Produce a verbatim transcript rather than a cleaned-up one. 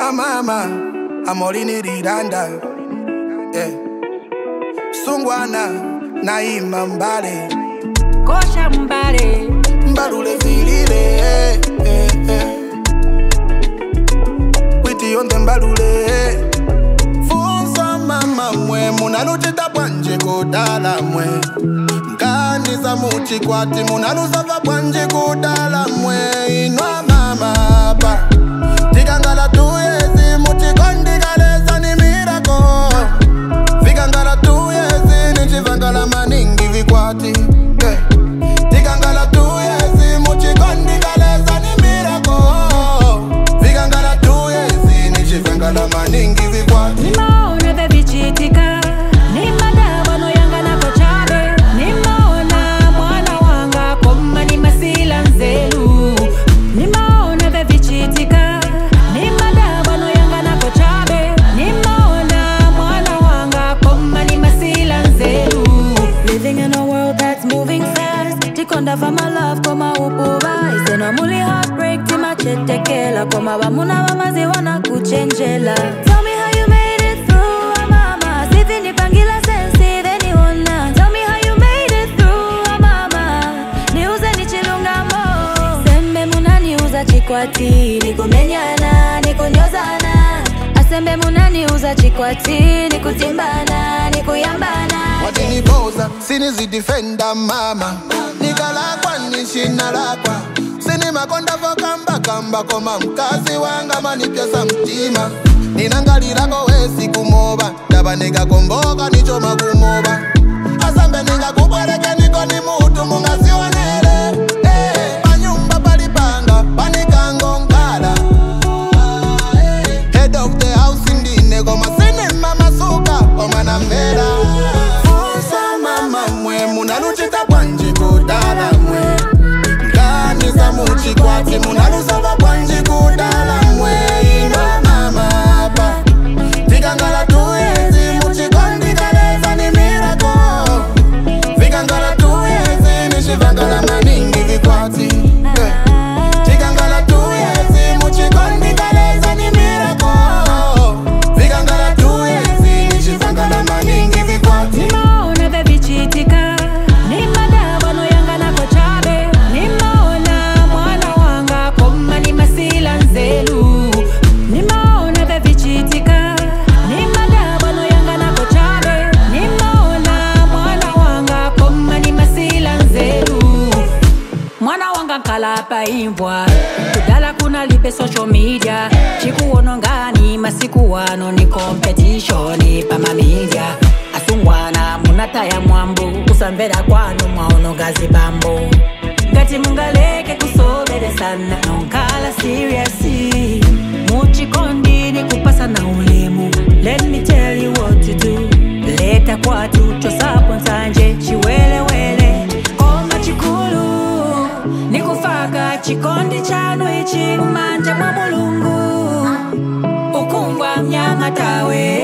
Inwa mama, amolini riranda. Yeah. Sungwana, naima mbale. Kosha mbale. Mbalule vilile. Eh, eh, eh. Witi yonde mbalule. Funso mama mwe, munaluchita bwanje kudala mwe. Nkani za muchi kwati, munaluzava bwanje kudala mwe. Inwa mama ba. Tikangala tuyezi, muchi kondi kaleza ni mirako. Vikangala tuyezi, nichivangala maningi vikwati. Yeah. Tikangala tuyezi, muchi kondi kaleza ni mirako. Vikangala tuyezi, nichivangala maningi vikwati. Nimaona bebichitika, nimadawa no yanga na kochabe. Nimaona mwana wanga koma ni masila nzelu. Nimaona bebichitika, nimadawa no yanga na kochabe. Nimaona mwana wanga koma ni masila nzelu. Living in a world that's moving fast. Tikonda for my love, koma upuba. Isena muli heartbreak, tima chetekela. Koma bamuna bamazi wana kuchenjela. Tell me how you made it through, ah, mama. Sivi ni pangila sensi, then you wanna. Tell me how you made it through, ah, mama. Niuze ni chilunga mo. Sembe muna niuza chikwati. Niko menyana, niko nyozana. Asembe muna niuza chikwati. Niko timbana, niko yambana. Watini boza, sini zi defenda mama. Nikalakwa nishina lakwa. Sini makonda vokamba kamba koma mkazi wanga manipyesa mtima. Ninangalirako wesi kumoba. Daba nika komboka nichoma kumoba. Asambe nika kubwereke niko ni mutu munga siwanele. Eh, panyumba palipanga, panikango ngala. Head of the house indine goma sini mama suka omana mera. Funsa mama mwe munaluchita bwanje kudala mwe. Nkani za muchi kwati munaluzava bwanje kudala mwe. Inwa mama ba. Vikangala tuyezi muchi kondi kaleza ni mirako. Vikangala tuyezi nishivangala maningi vikwati. Yeah. Vikangala tuyezi muchi kondi kaleza ni mirako. Vikangala tuyezi nishivangala maningi vikwati. Nimaona bebichitika, nimadawa no yanga na kochabe. Nimaona mwana wanga koma ni masila nzelu. Nimaona bebichitika, nimadawa no yanga na kochabe. Nimaona mwana wanga koma ni masila nzelu. Mwana wanga kalapa imbwa. Kudala kuna lipe social media. Chikuono ngani masiku wano ni competition pa media. Asungwana munata ya mwambu. Kusambera kwanu mwaono gazi bambo. Ngati mungaleke kusobele sana. Nonkala seriously. Muchi kondi ni kupasa na ulemu. Let me tell you what to do. Leta kwa tucho sapo nsanje. Chiwele wele koma chikulu. Nikufaka chikondi chanu ichi. Umanja mwa mulungu. Ukungwa mnyanga tawe.